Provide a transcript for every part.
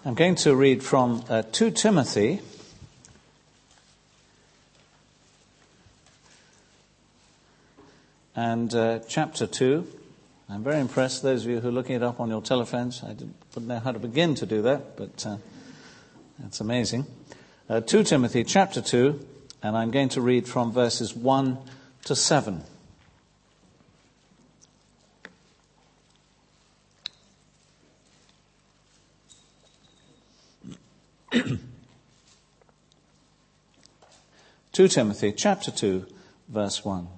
I'm going to read from 2 Timothy and chapter 2. I'm very impressed, those of you who are looking it up on your telephones. I wouldn't know how to begin to do that, but it's amazing. 2 Timothy chapter 2, and I'm going to read from verses 1 to 7. Two Timothy chapter 2, verse 1.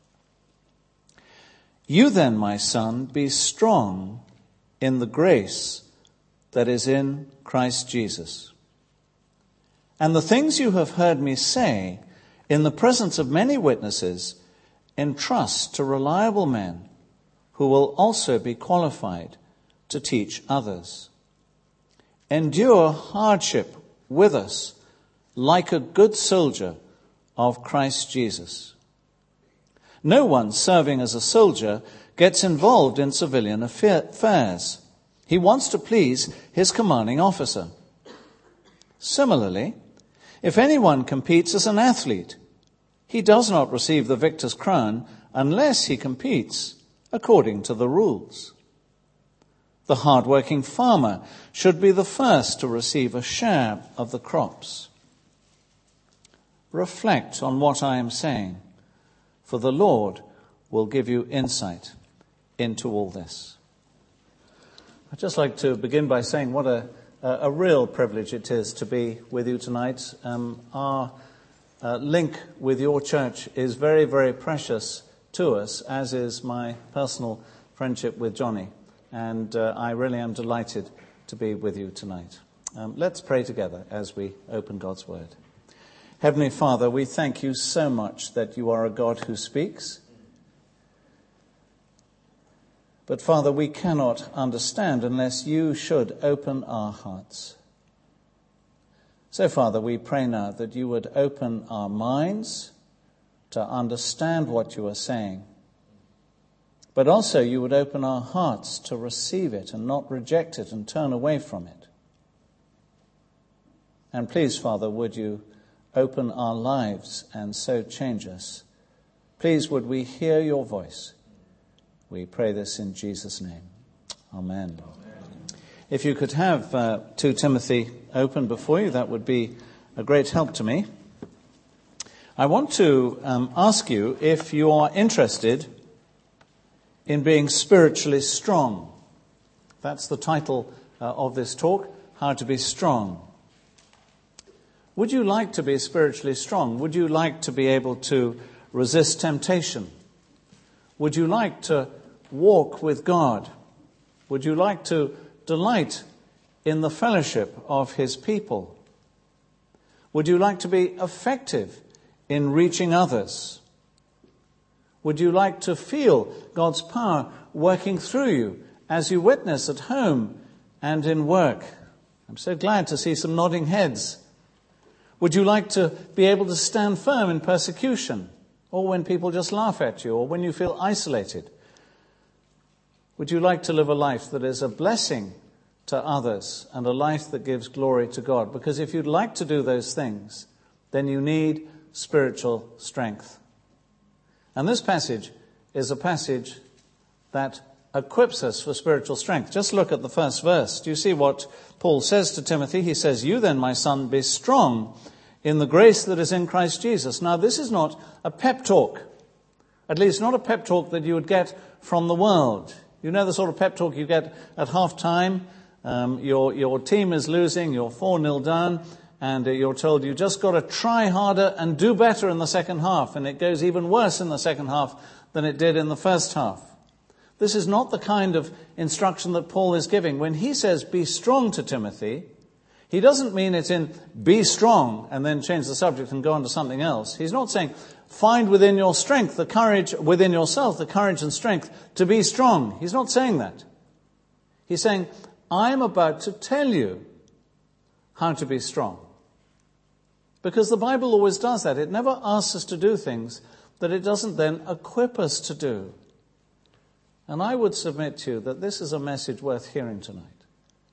You then, my son, be strong in the grace that is in Christ Jesus. And the things you have heard me say in the presence of many witnesses, entrust to reliable men who will also be qualified to teach others. Endure hardship with us like a good soldier of Christ Jesus. No one serving as a soldier gets involved in civilian affairs. He wants to please his commanding officer. Similarly, if anyone competes as an athlete, he does not receive the victor's crown unless he competes according to the rules. The hard-working farmer should be the first to receive a share of the crops. Reflect on what I am saying, for the Lord will give you insight into all this. I'd just like to begin by saying what a real privilege it is to be with you tonight. Our link with your church is very, very precious to us, as is my personal friendship with Johnny. And I really am delighted to be with you tonight. Let's pray together as we open God's Word. Heavenly Father, we thank you so much that you are a God who speaks. But Father, we cannot understand unless you should open our hearts. So Father, we pray now that you would open our minds to understand what you are saying. But also you would open our hearts to receive it and not reject it and turn away from it. And please, Father, would you open our lives and so change us. Please, would we hear your voice? We pray this in Jesus' name. Amen. If you could have 2 Timothy open before you, that would be a great help to me. I want to ask you if you are interested in being spiritually strong. That's the title of this talk, How to Be Strong. Would you like to be spiritually strong? Would you like to be able to resist temptation? Would you like to walk with God? Would you like to delight in the fellowship of his people? Would you like to be effective in reaching others? Would you like to feel God's power working through you as you witness at home and in work? I'm so glad to see some nodding heads. Would you like to be able to stand firm in persecution, or when people just laugh at you, or when you feel isolated? Would you like to live a life that is a blessing to others and a life that gives glory to God? Because if you'd like to do those things, then you need spiritual strength. And this passage is a passage that equips us for spiritual strength. Just look at the first verse. Do you see what Paul says to Timothy? He says, you then, my son, be strong in the grace that is in Christ Jesus. Now, this is not a pep talk. At least not a pep talk that you would get from the world. You know the sort of pep talk you get at half-time. Your team is losing, you're 4-0 down, and you're told you just got to try harder and do better in the second half. And it goes even worse in the second half than it did in the first half. This is not the kind of instruction that Paul is giving. When he says, be strong to Timothy, he doesn't mean it in be strong and then change the subject and go on to something else. He's not saying, find within your strength, the courage within yourself, the courage and strength to be strong. He's not saying that. He's saying, I'm about to tell you how to be strong. Because the Bible always does that. It never asks us to do things that it doesn't then equip us to do. And I would submit to you that this is a message worth hearing tonight.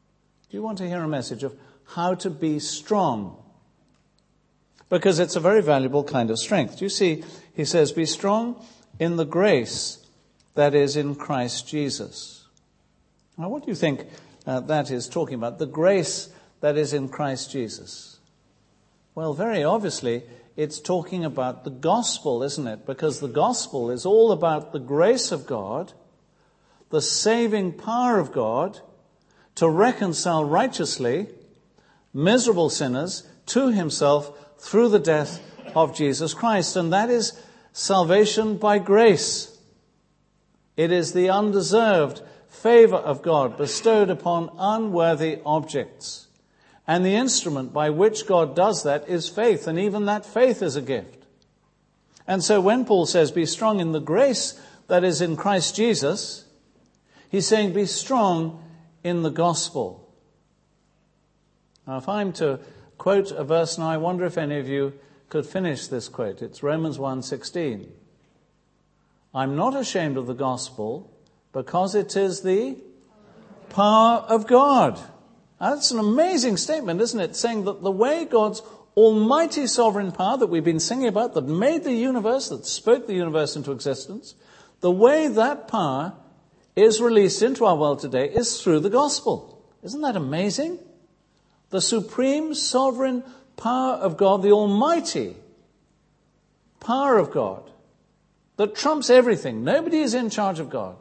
Do you want to hear a message of how to be strong? Because it's a very valuable kind of strength. You see, he says, be strong in the grace that is in Christ Jesus. Now, what do you think that is talking about? The grace that is in Christ Jesus. Well, very obviously, it's talking about the gospel, isn't it? Because the gospel is all about the grace of God, the saving power of God to reconcile righteously miserable sinners to himself through the death of Jesus Christ. And that is salvation by grace. It is the undeserved favor of God bestowed upon unworthy objects. And the instrument by which God does that is faith, and even that faith is a gift. And so when Paul says, be strong in the grace that is in Christ Jesus, he's saying, be strong in the gospel. Now, if I'm to quote a verse now, I wonder if any of you could finish this quote. It's Romans 1:16. I'm not ashamed of the gospel because it is the power of God. That's an amazing statement, isn't it? Saying that the way God's almighty sovereign power that we've been singing about, that made the universe, that spoke the universe into existence, the way that power is released into our world today is through the gospel. Isn't that amazing? The supreme sovereign power of God, the almighty power of God, that trumps everything. Nobody is in charge of God.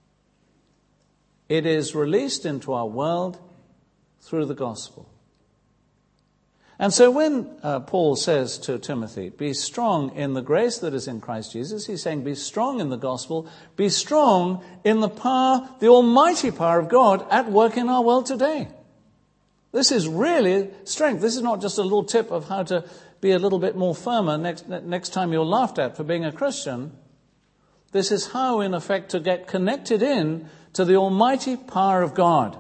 It is released into our world through the gospel. And so when Paul says to Timothy, be strong in the grace that is in Christ Jesus, he's saying be strong in the gospel, be strong in the power, the almighty power of God at work in our world today. This is really strength. This is not just a little tip of how to be a little bit more firmer next time you're laughed at for being a Christian. This is how, in effect, to get connected in to the almighty power of God.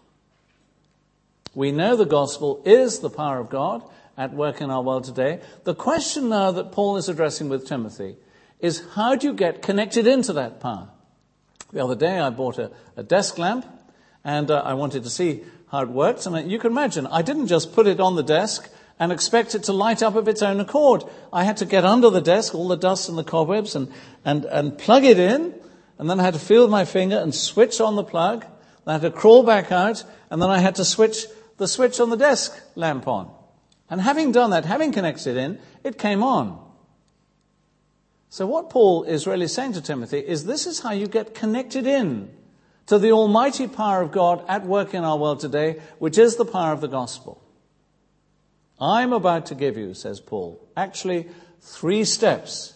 We know the gospel is the power of God at work in our world today. The question now that Paul is addressing with Timothy is, how do you get connected into that power? The other day I bought a desk lamp, and I wanted to see how it worked. And you can imagine, I didn't just put it on the desk and expect it to light up of its own accord. I had to get under the desk, all the dust and the cobwebs, and plug it in. And then I had to feel with my finger and switch on the plug. Then I had to crawl back out, and then I had to switch the switch on the desk lamp on. And having done that, having connected in, it came on. So what Paul is really saying to Timothy is, this is how you get connected in to the almighty power of God at work in our world today, which is the power of the gospel. I'm about to give you, says Paul, actually 3 steps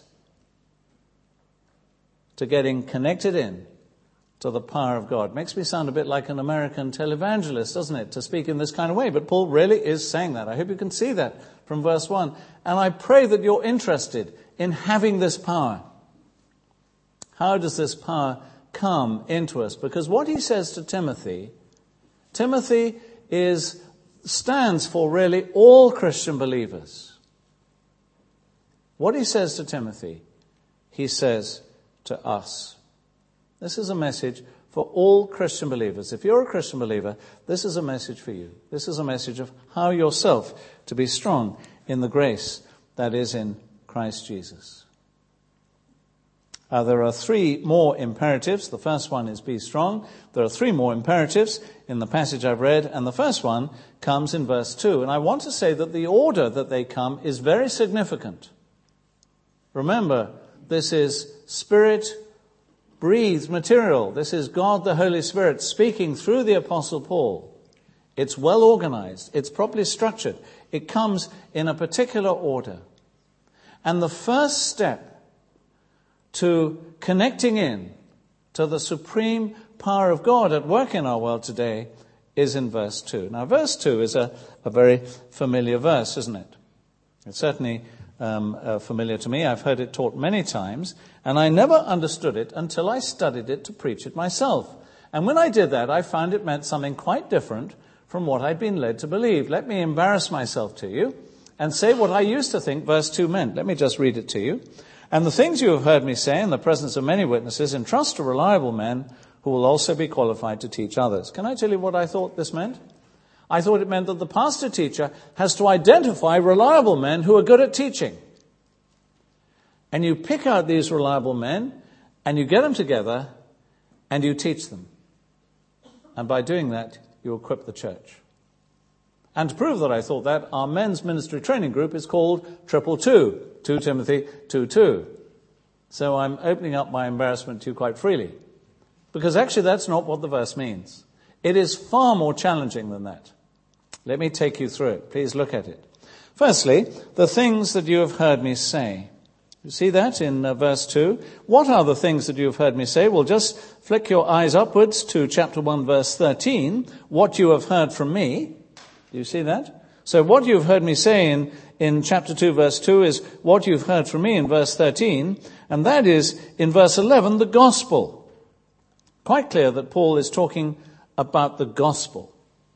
to getting connected in to the power of God. Makes me sound a bit like an American televangelist, doesn't it, to speak in this kind of way? But Paul really is saying that. I hope you can see that from verse 1. And I pray that you're interested in having this power. How does this power come into us? Because what he says to Timothy stands for really all Christian believers. What he says to Timothy, he says to us. This is a message for all Christian believers. If you're a Christian believer, this is a message for you. This is a message of how yourself to be strong in the grace that is in Christ Jesus. There are 3 more imperatives. The first one is be strong. There are 3 more imperatives in the passage I've read, and the first one comes in verse 2. And I want to say that the order that they come is very significant. Remember, this is Spirit-breathed material. This is God the Holy Spirit speaking through the Apostle Paul. It's well organized. It's properly structured. It comes in a particular order. And the first step to connecting in to the supreme power of God at work in our world today is in verse 2. Now, verse 2 is a very familiar verse, isn't it? It's certainly familiar to me. I've heard it taught many times, and I never understood it until I studied it to preach it myself. And when I did that, I found it meant something quite different from what I'd been led to believe. Let me embarrass myself to you and say what I used to think verse 2 meant. Let me just read it to you. And the things you have heard me say in the presence of many witnesses, entrust to reliable men who will also be qualified to teach others. Can I tell you what I thought this meant? I thought it meant that the pastor-teacher has to identify reliable men who are good at teaching. And you pick out these reliable men, and you get them together, and you teach them. And by doing that, you equip the church. And to prove that I thought that, our men's ministry training group is called 222, 2 Timothy 2:2. So I'm opening up my embarrassment to you quite freely. Because actually that's not what the verse means. It is far more challenging than that. Let me take you through it. Please look at it. Firstly, the things that you have heard me say. You see that in verse 2? What are the things that you have heard me say? Well, just flick your eyes upwards to chapter 1, verse 13. What you have heard from me. Do you see that? So what you've heard me say in chapter 2, verse 2 is what you've heard from me in verse 13. And that is, in verse 11, the gospel. Quite clear that Paul is talking about the gospel.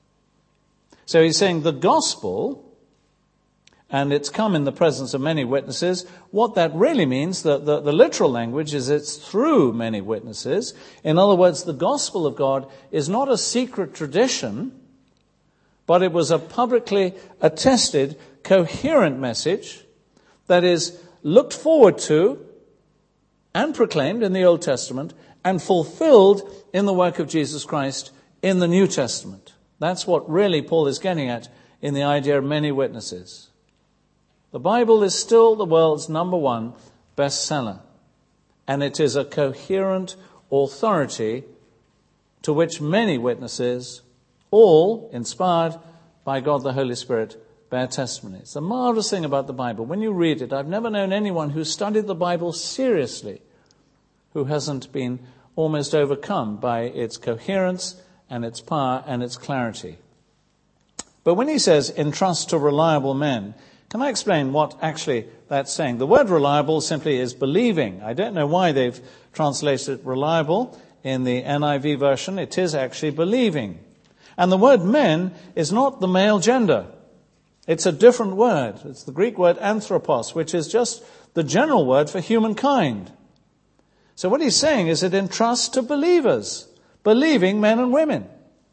So he's saying the gospel, and it's come in the presence of many witnesses. What that really means, the literal language is it's through many witnesses. In other words, the gospel of God is not a secret tradition, but it was a publicly attested, coherent message that is looked forward to and proclaimed in the Old Testament and fulfilled in the work of Jesus Christ in the New Testament. That's what really Paul is getting at in the idea of many witnesses. The Bible is still the world's number one bestseller, and it is a coherent authority to which many witnesses, all inspired by God the Holy Spirit, bear testimony. It's a marvelous thing about the Bible. When you read it, I've never known anyone who studied the Bible seriously who hasn't been almost overcome by its coherence and its power and its clarity. But when he says, entrust to reliable men, can I explain what actually that's saying? The word reliable simply is believing. I don't know why they've translated reliable in the NIV version. It is actually believing. And the word men is not the male gender. It's a different word. It's the Greek word anthropos, which is just the general word for humankind. So what he's saying is it entrusts to believers, believing men and women.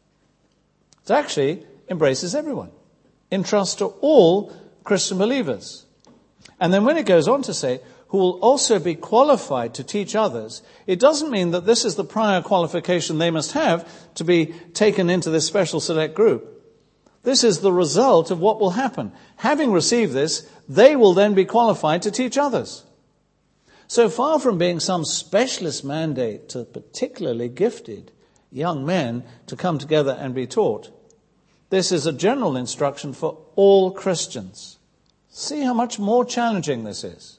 It actually embraces everyone. Entrusts to all Christian believers. And then when it goes on to say, who will also be qualified to teach others, it doesn't mean that this is the prior qualification they must have to be taken into this special select group. This is the result of what will happen. Having received this, they will then be qualified to teach others. So far from being some specialist mandate to particularly gifted young men to come together and be taught, this is a general instruction for all Christians. See how much more challenging this is.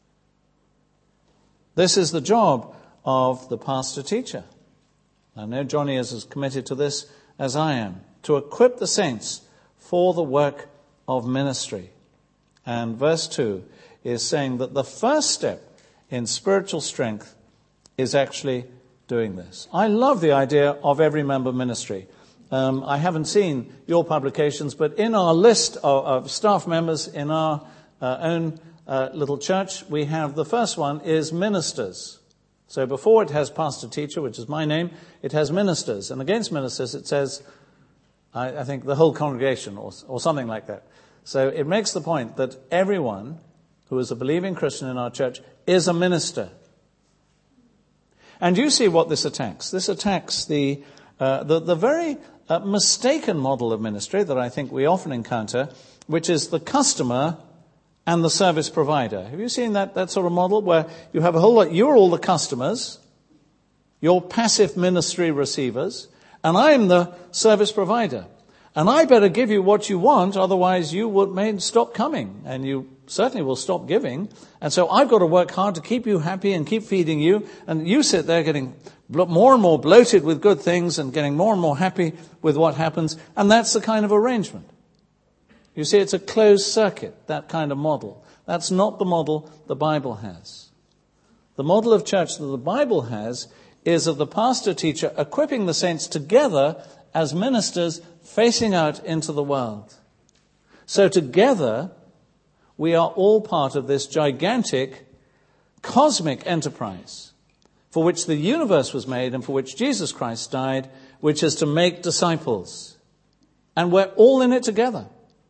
This is the job of the pastor-teacher. I know Johnny is as committed to this as I am, to equip the saints for the work of ministry. And verse 2 is saying that the first step in spiritual strength is actually doing this. I love the idea of every member ministry. I haven't seen your publications, but in our list of staff members in our own little church, we have the first one is ministers. So before it has pastor-teacher, which is my name, it has ministers. And against ministers it says, I think, the whole congregation or something like that. So it makes the point that everyone who is a believing Christian in our church is a minister. And you see what this attacks. This attacks the very mistaken model of ministry that I think we often encounter, which is the customer and the service provider. Have you seen that sort of model where you have a whole lot, you're all the customers, you're passive ministry receivers, and I'm the service provider. And I better give you what you want, otherwise you may stop coming, and you certainly will stop giving. And so I've got to work hard to keep you happy and keep feeding you, and you sit there getting more and more bloated with good things and getting more and more happy with what happens, and that's the kind of arrangement. You see, it's a closed circuit, that kind of model. That's not the model the Bible has. The model of church that the Bible has is of the pastor-teacher equipping the saints together as ministers facing out into the world. So together, we are all part of this gigantic, cosmic enterprise for which the universe was made and for which Jesus Christ died, which is to make disciples. And we're all in it together.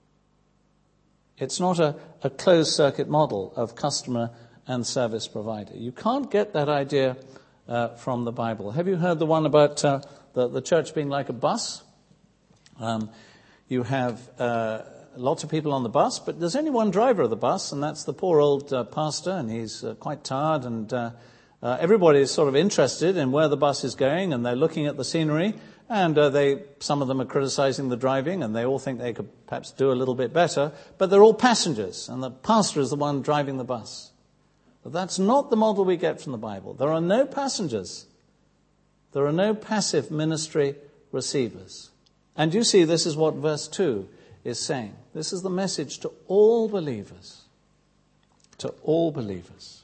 It's not a closed circuit model of customer and service provider. You can't get that idea from the Bible. Have you heard the one about the church being like a bus? You have lots of people on the bus, but there's only one driver of the bus, and that's the poor old pastor, and he's quite tired, and everybody is sort of interested in where the bus is going, and they're looking at the scenery, and some of them are criticizing the driving, and they all think they could perhaps do a little bit better, but they're all passengers, and the pastor is the one driving the bus. But that's not the model we get from the Bible. There are no passengers. There are no passive ministry receivers. And you see, this is what verse 2 is saying. This is the message to all believers. To all believers.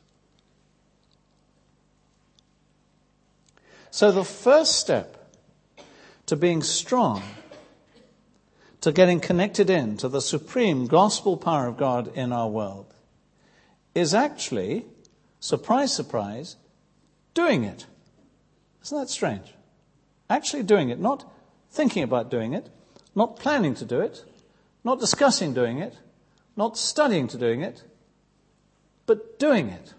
So the first step to being strong, to getting connected in to the supreme gospel power of God in our world, is actually, surprise, surprise, doing it. Isn't that strange? Actually doing it, not thinking about doing it, not planning to do it, not discussing doing it, not studying to doing it, but doing it.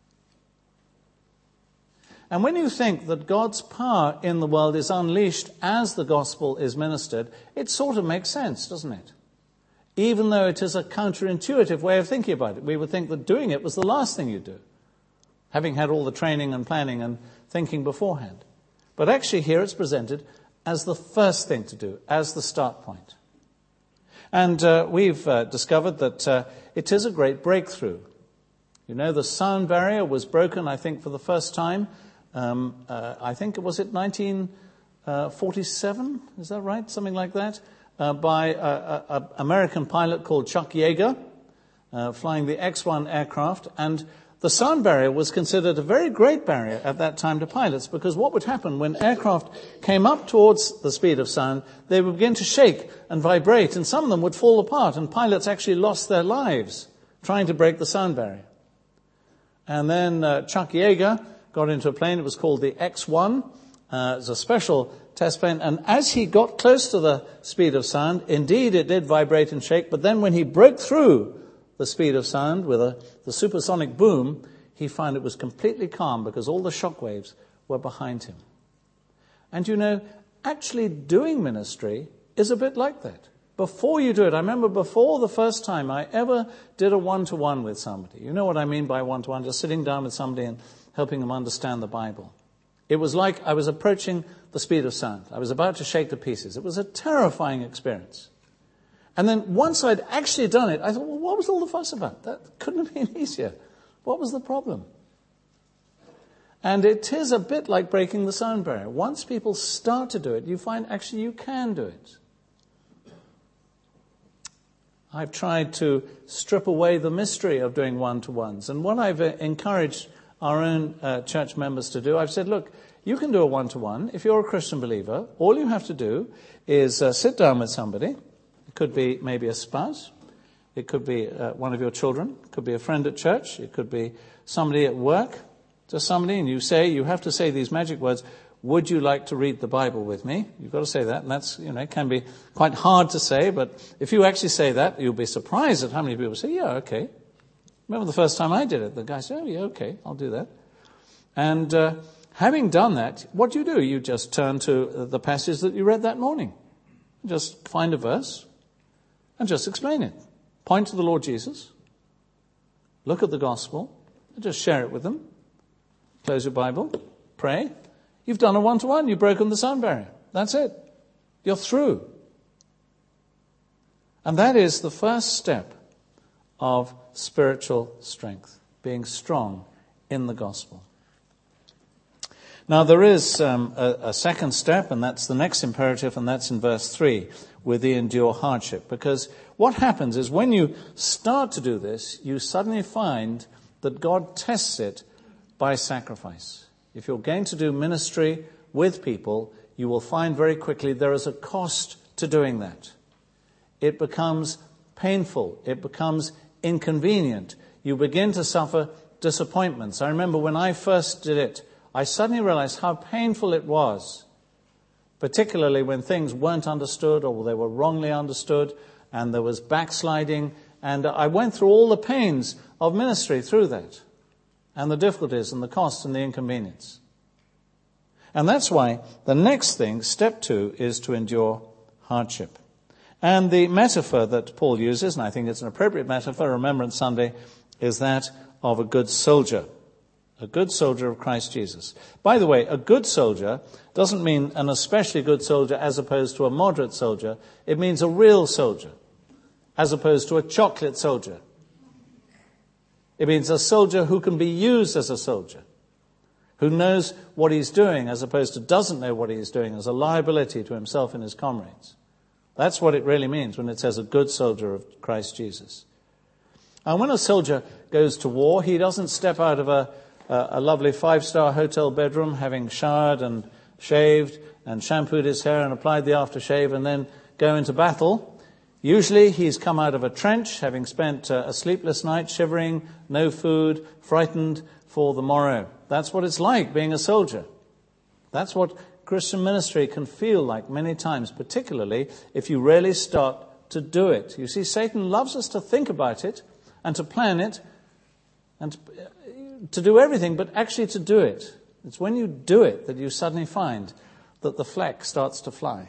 And when you think that God's power in the world is unleashed as the gospel is ministered, it sort of makes sense, doesn't it? Even though it is a counterintuitive way of thinking about it. We would think that doing it was the last thing you do, having had all the training and planning and thinking beforehand. But actually here it's presented as the first thing to do, as the start point. And we've discovered that it is a great breakthrough. You know, the sound barrier was broken, I think, for the first time. I think, was it 1947? Is that right? Something like that. By an American pilot called Chuck Yeager, flying the X-1 aircraft. And the sound barrier was considered a very great barrier at that time to pilots, because what would happen when aircraft came up towards the speed of sound, they would begin to shake and vibrate, and some of them would fall apart, and pilots actually lost their lives trying to break the sound barrier. And then Chuck Yeager got into a plane. It was called the X-1. It was a special test plane. And as he got close to the speed of sound, indeed it did vibrate and shake. But then when he broke through the speed of sound with the supersonic boom, he found it was completely calm because all the shock waves were behind him. And you know, actually doing ministry is a bit like that. Before you do it, I remember before the first time I ever did a one-to-one with somebody. You know what I mean by one-to-one, just sitting down with somebody and helping them understand the Bible. It was like I was approaching the speed of sound. I was about to shake to pieces. It was a terrifying experience. And then once I'd actually done it, I thought, well, what was all the fuss about? That couldn't have been easier. What was the problem? And it is a bit like breaking the sound barrier. Once people start to do it, you find actually you can do it. I've tried to strip away the mystery of doing one-to-ones. And what I've encouraged our own church members to do, I've said, look, you can do a one-to-one. If you're a Christian believer, all you have to do is sit down with somebody. It could be maybe a spouse. It could be one of your children. It could be a friend at church. It could be somebody at work. Just somebody, and you have to say these magic words, would you like to read the Bible with me? You've got to say that, and that's, it can be quite hard to say, but if you actually say that, you'll be surprised at how many people say, yeah, okay. Remember the first time I did it, the guy said, oh, yeah, okay, I'll do that. And having done that, what do? You just turn to the passage that you read that morning. Just find a verse and just explain it. Point to the Lord Jesus. Look at the gospel and just share it with them. Close your Bible. Pray. You've done a one-to-one. You've broken the sound barrier. That's it. You're through. And that is the first step of spiritual strength, being strong in the gospel. Now there is a second step, and that's the next imperative, and that's in verse 3, with the endure hardship. Because what happens is when you start to do this, you suddenly find that God tests it by sacrifice. If you're going to do ministry with people, you will find very quickly there is a cost to doing that. It becomes painful. It becomes inconvenient. You begin to suffer disappointments. I remember when I first did it, I suddenly realized how painful it was particularly when things weren't understood or they were wrongly understood and there was backsliding. And I went through all the pains of ministry through that, and the difficulties and the costs and the inconvenience. And that's why the next thing, step 2, is to endure hardship. And the metaphor that Paul uses, and I think it's an appropriate metaphor, Remembrance Sunday, is that of a good soldier of Christ Jesus. By the way, a good soldier doesn't mean an especially good soldier as opposed to a moderate soldier. It means a real soldier as opposed to a chocolate soldier. It means a soldier who can be used as a soldier, who knows what he's doing as opposed to doesn't know what he's doing as a liability to himself and his comrades. That's what it really means when it says a good soldier of Christ Jesus. And when a soldier goes to war, he doesn't step out of a lovely 5-star hotel bedroom having showered and shaved and shampooed his hair and applied the aftershave and then go into battle. Usually he's come out of a trench having spent a sleepless night, shivering, no food, frightened for the morrow. That's what it's like being a soldier. That's what Christian ministry can feel like many times, particularly if you really start to do it. You see, Satan loves us to think about it and to plan it and to do everything, but actually to do it. It's when you do it that you suddenly find that the fleck starts to fly.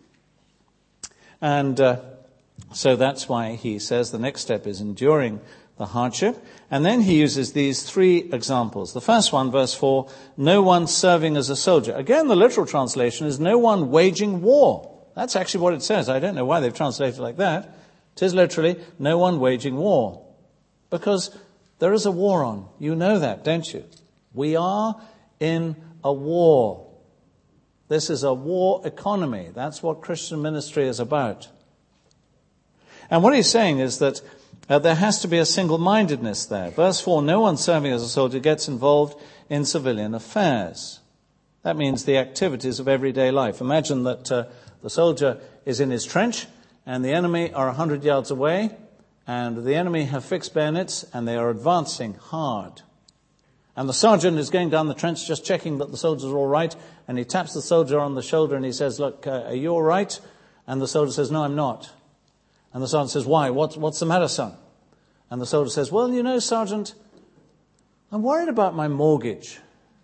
And so that's why he says the next step is enduring the hardship. And then he uses these 3 examples. The first one, verse 4, no one serving as a soldier. Again, the literal translation is no one waging war. That's actually what it says. I don't know why they've translated it like that. It is literally no one waging war. Because there is a war on. You know that, don't you? We are in a war. This is a war economy. That's what Christian ministry is about. And what he's saying is that there has to be a single-mindedness there. Verse 4, no one serving as a soldier gets involved in civilian affairs. That means the activities of everyday life. Imagine that the soldier is in his trench and the enemy are 100 yards away, and the enemy have fixed bayonets and they are advancing hard. And the sergeant is going down the trench just checking that the soldiers are all right, and he taps the soldier on the shoulder and he says, look, are you all right? And the soldier says, no, I'm not. And the sergeant says, why? What's the matter, son? And the soldier says, well, you know, Sergeant, I'm worried about my mortgage.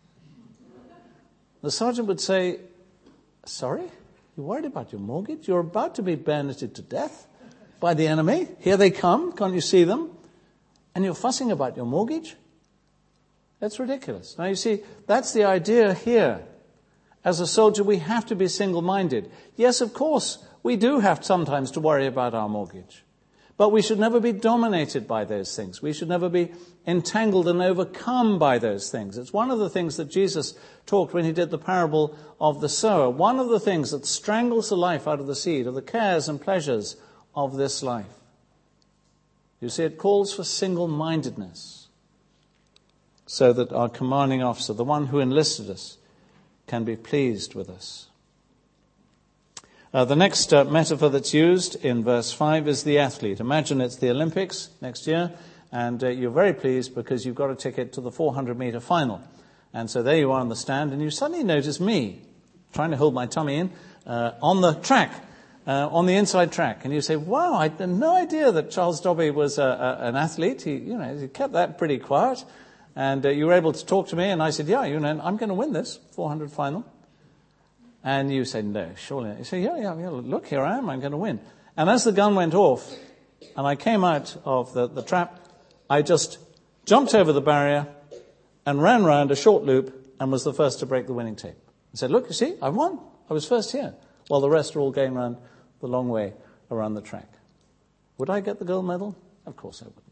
The sergeant would say, sorry? You're worried about your mortgage? You're about to be bayoneted to death by the enemy. Here they come. Can't you see them? And you're fussing about your mortgage? That's ridiculous. Now, you see, that's the idea here. As a soldier, we have to be single-minded. Yes, of course, we do have sometimes to worry about our mortgage. But we should never be dominated by those things. We should never be entangled and overcome by those things. It's one of the things that Jesus talked when he did the parable of the sower. One of the things that strangles the life out of the seed are the cares and pleasures of this life. You see, it calls for single-mindedness so that our commanding officer, the one who enlisted us, can be pleased with us. The next metaphor that's used in verse 5 is the athlete. Imagine it's the Olympics next year, and you're very pleased because you've got a ticket to the 400-meter final. And so there you are on the stand, and you suddenly notice me trying to hold my tummy in on the track, on the inside track. And you say, wow, I had no idea that Charles Dobby was an athlete. He kept that pretty quiet. And you were able to talk to me, and I said, yeah, I'm going to win this 400 final. And you say, no, surely. You say, yeah, look, here I am, I'm going to win. And as the gun went off, and I came out of the trap, I just jumped over the barrier and ran round a short loop and was the first to break the winning tape. I said, look, you see, I won. I was first here. While the rest are all going round the long way around the track. Would I get the gold medal? Of course I wouldn't.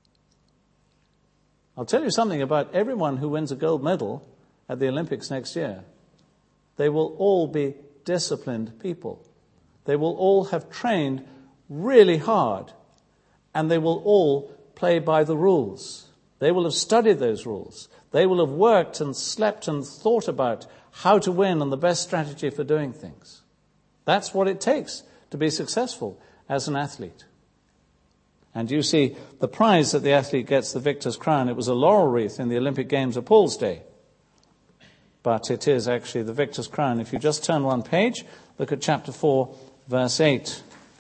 I'll tell you something about everyone who wins a gold medal at the Olympics next year. They will all be disciplined people. They will all have trained really hard, and they will all play by the rules. They will have studied those rules. They will have worked and slept and thought about how to win and the best strategy for doing things. That's what it takes to be successful as an athlete. And you see, the prize that the athlete gets, the victor's crown, it was a laurel wreath in the Olympic Games of Paul's day. but it is actually the victor's crown. If you just turn one page, look at chapter 4, verse 8.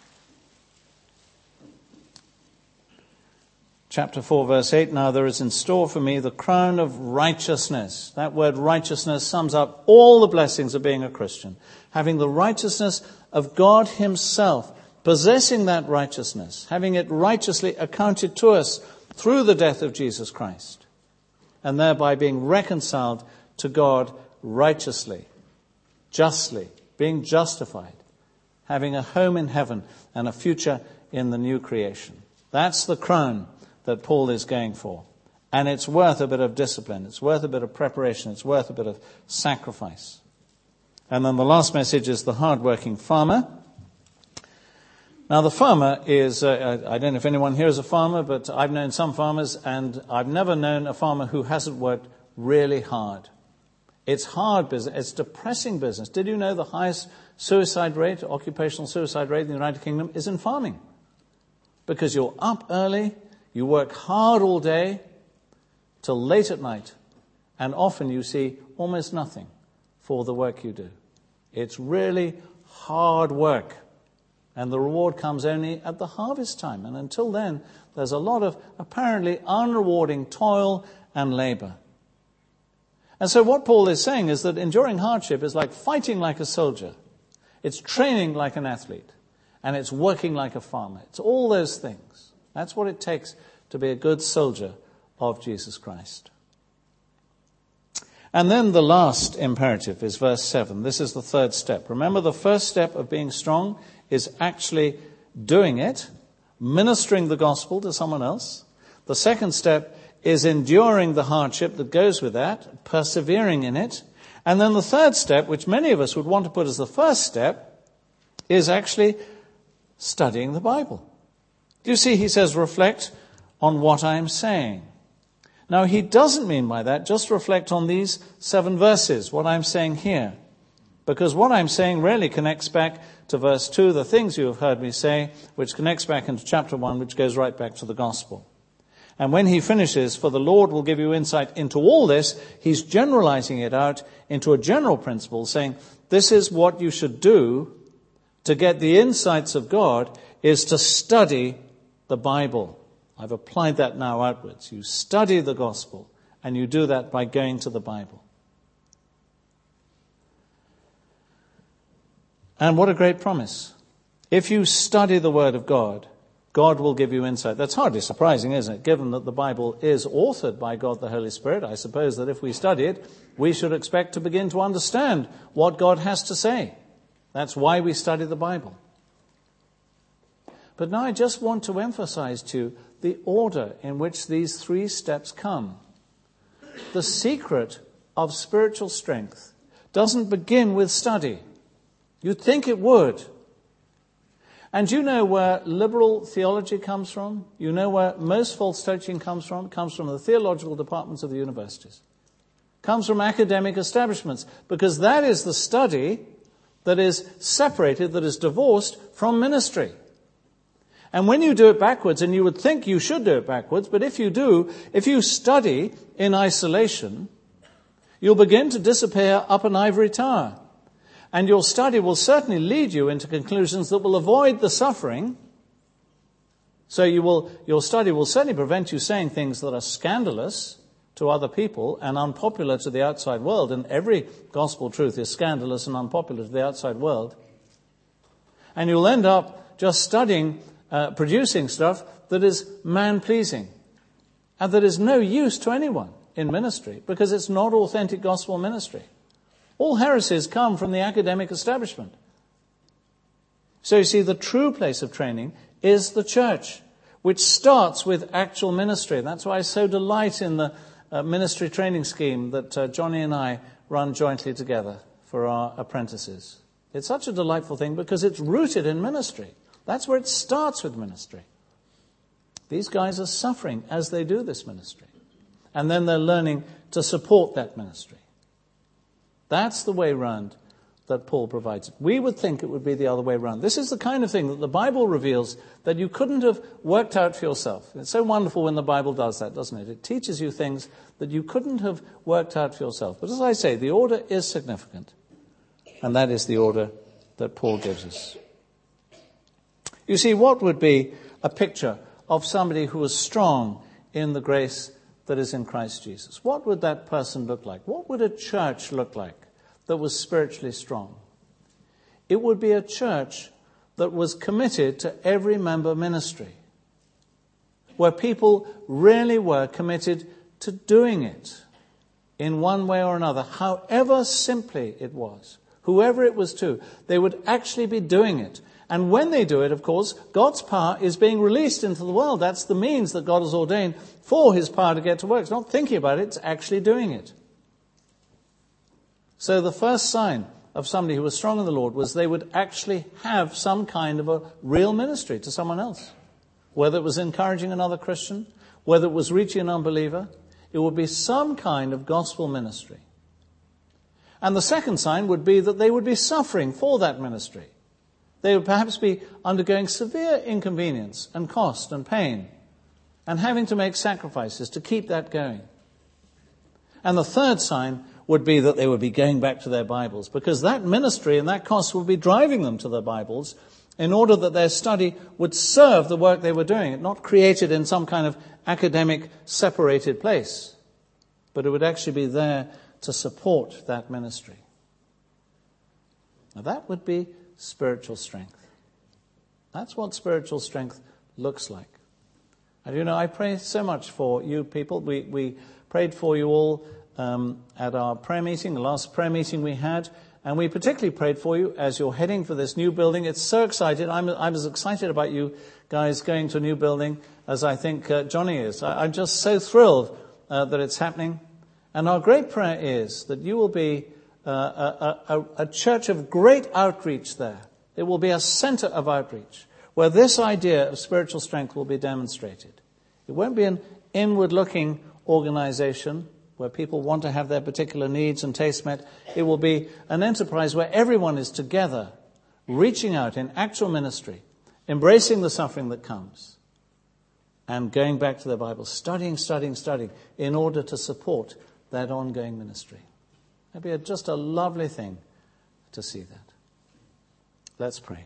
Chapter 4, verse 8, now there is in store for me the crown of righteousness. That word righteousness sums up all the blessings of being a Christian. Having the righteousness of God himself, possessing that righteousness, having it righteously accounted to us through the death of Jesus Christ, and thereby being reconciled to God righteously, justly, being justified, having a home in heaven and a future in the new creation. That's the crown that Paul is going for. And it's worth a bit of discipline. It's worth a bit of preparation. It's worth a bit of sacrifice. And then the last message is the hard-working farmer. Now the farmer is, I don't know if anyone here is a farmer, but I've known some farmers, and I've never known a farmer who hasn't worked really hard. It's hard business. It's depressing business. Did you know the highest suicide rate, occupational suicide rate in the United Kingdom is in farming? Because you're up early, you work hard all day till late at night, and often you see almost nothing for the work you do. It's really hard work, and the reward comes only at the harvest time. And until then, there's a lot of apparently unrewarding toil and labor. And so what Paul is saying is that enduring hardship is like fighting like a soldier. It's training like an athlete, and it's working like a farmer. It's all those things. That's what it takes to be a good soldier of Jesus Christ. And then the last imperative is verse 7. This is the third step. Remember, the first step of being strong is actually doing it, ministering the gospel to someone else. The second step is enduring the hardship that goes with that, persevering in it. And then the third step, which many of us would want to put as the first step, is actually studying the Bible. Do you see, he says, reflect on what I am saying. Now, he doesn't mean by that just reflect on these 7 verses, what I'm saying here. Because what I'm saying really connects back to verse 2, the things you have heard me say, which connects back into chapter 1, which goes right back to the gospel. And when he finishes, for the Lord will give you insight into all this, he's generalizing it out into a general principle, saying, this is what you should do to get the insights of God, is to study the Bible. I've applied that now outwards. You study the gospel, and you do that by going to the Bible. And what a great promise. If you study the Word of God, God will give you insight. That's hardly surprising, isn't it? Given that the Bible is authored by God the Holy Spirit, I suppose that if we study it, we should expect to begin to understand what God has to say. That's why we study the Bible. But now I just want to emphasize to you the order in which these 3 steps come. The secret of spiritual strength doesn't begin with study. You'd think it would. And you know where liberal theology comes from? You know where most false teaching comes from? It comes from the theological departments of the universities. It comes from academic establishments, because that is the study that is separated, that is divorced from ministry. And when you do it backwards, and you would think you should do it backwards, but if you do, if you study in isolation, you'll begin to disappear up an ivory tower. And your study will certainly lead you into conclusions that will avoid the suffering. So your study will certainly prevent you saying things that are scandalous to other people and unpopular to the outside world. And every gospel truth is scandalous and unpopular to the outside world. And you'll end up just studying, producing stuff that is man-pleasing and that is no use to anyone in ministry, because it's not authentic gospel ministry. All heresies come from the academic establishment. So you see, the true place of training is the church, which starts with actual ministry. That's why I so delight in the ministry training scheme that Johnny and I run jointly together for our apprentices. It's such a delightful thing because it's rooted in ministry. That's where it starts with ministry. These guys are suffering as they do this ministry. And then they're learning to support that ministry. That's the way round that Paul provides it. We would think it would be the other way around. This is the kind of thing that the Bible reveals that you couldn't have worked out for yourself. It's so wonderful when the Bible does that, doesn't it? It teaches you things that you couldn't have worked out for yourself. But as I say, the order is significant. And that is the order that Paul gives us. You see, what would be a picture of somebody who was strong in the grace that is in Christ Jesus? What would that person look like? What would a church look like that was spiritually strong? It would be a church that was committed to every member ministry, where people really were committed to doing it in one way or another, however simply it was, whoever it was to, they would actually be doing it. And when they do it, of course, God's power is being released into the world. That's the means that God has ordained for his power to get to work. It's not thinking about it, it's actually doing it. So the first sign of somebody who was strong in the Lord was they would actually have some kind of a real ministry to someone else. Whether it was encouraging another Christian, whether it was reaching an unbeliever, it would be some kind of gospel ministry. And the second sign would be that they would be suffering for that ministry. They would perhaps be undergoing severe inconvenience and cost and pain and having to make sacrifices to keep that going. And the third sign would be that they would be going back to their Bibles, because that ministry and that cost would be driving them to their Bibles in order that their study would serve the work they were doing, not created in some kind of academic separated place, but it would actually be there to support that ministry. Now that would be spiritual strength. That's what spiritual strength looks like. And you know, I pray so much for you people. We prayed for you all at our prayer meeting, the last prayer meeting we had, and we particularly prayed for you as you're heading for this new building. It's so excited. I'm as excited about you guys going to a new building as I think Johnny is. I'm just so thrilled that it's happening. And our great prayer is that you will be a church of great outreach there. It will be a center of outreach where this idea of spiritual strength will be demonstrated. It won't be an inward-looking organization where people want to have their particular needs and tastes met. It will be an enterprise where everyone is together, reaching out in actual ministry, embracing the suffering that comes, and going back to their Bible, studying, in order to support that ongoing ministry. It'd be just a lovely thing to see that. Let's pray.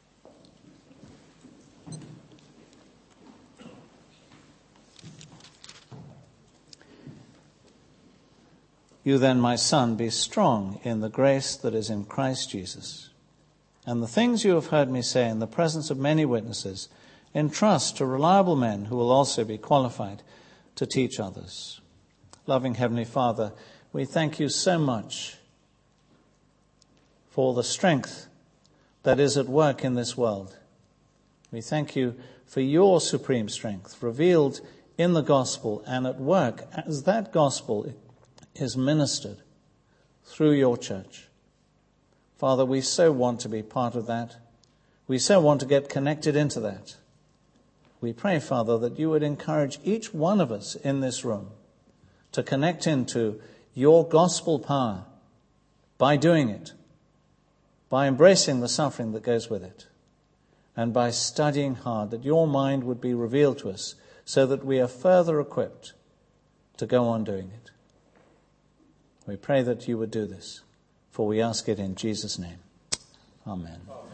You then, my son, be strong in the grace that is in Christ Jesus. And the things you have heard me say in the presence of many witnesses, entrust to reliable men who will also be qualified to teach others. Loving Heavenly Father, we thank you so much for the strength that is at work in this world. We thank you for your supreme strength revealed in the gospel and at work as that gospel is ministered through your church. Father, we so want to be part of that. We so want to get connected into that. We pray, Father, that you would encourage each one of us in this room to connect into your gospel power by doing it, by embracing the suffering that goes with it, and by studying hard, that your mind would be revealed to us so that we are further equipped to go on doing it. We pray that you would do this, for we ask it in Jesus' name. Amen.